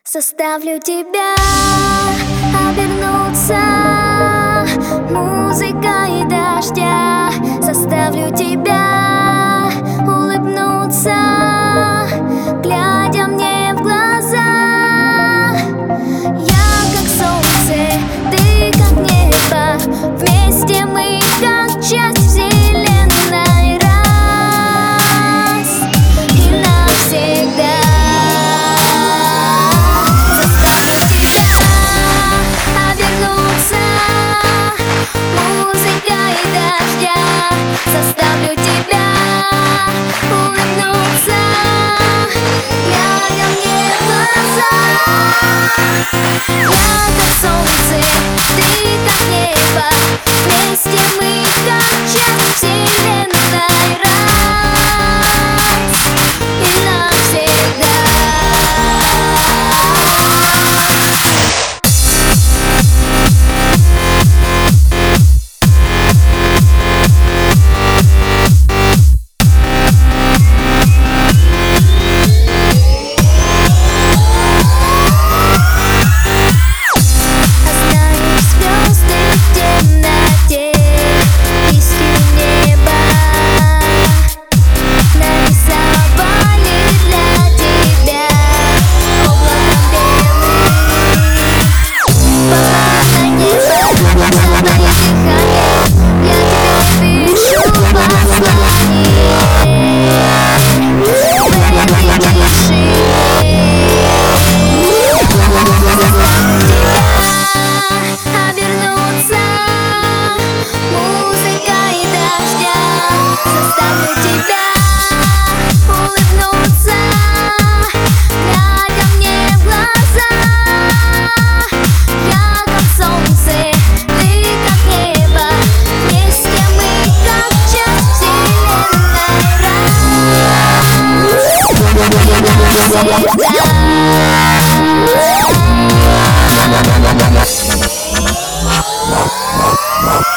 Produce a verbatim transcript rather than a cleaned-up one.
Заставлю тебя обернуться музыкой дождя. Заставлю тебя улыбнуться, глядя мне в глаза. Я как солнце, ты как небо, вместе мы как часть вселенной, раз и навсегда. Заставлю тебя улыбнуться, глядя мне в глаза. Я как солнце, ты как небо, вместе мы как часть вселенной, раз и навсегда. Заставлю тебя улыбнуться, глядя мне в глаза. Я как солнце, ты как небо, вместе мы как часть вселенной, раз и навсегда.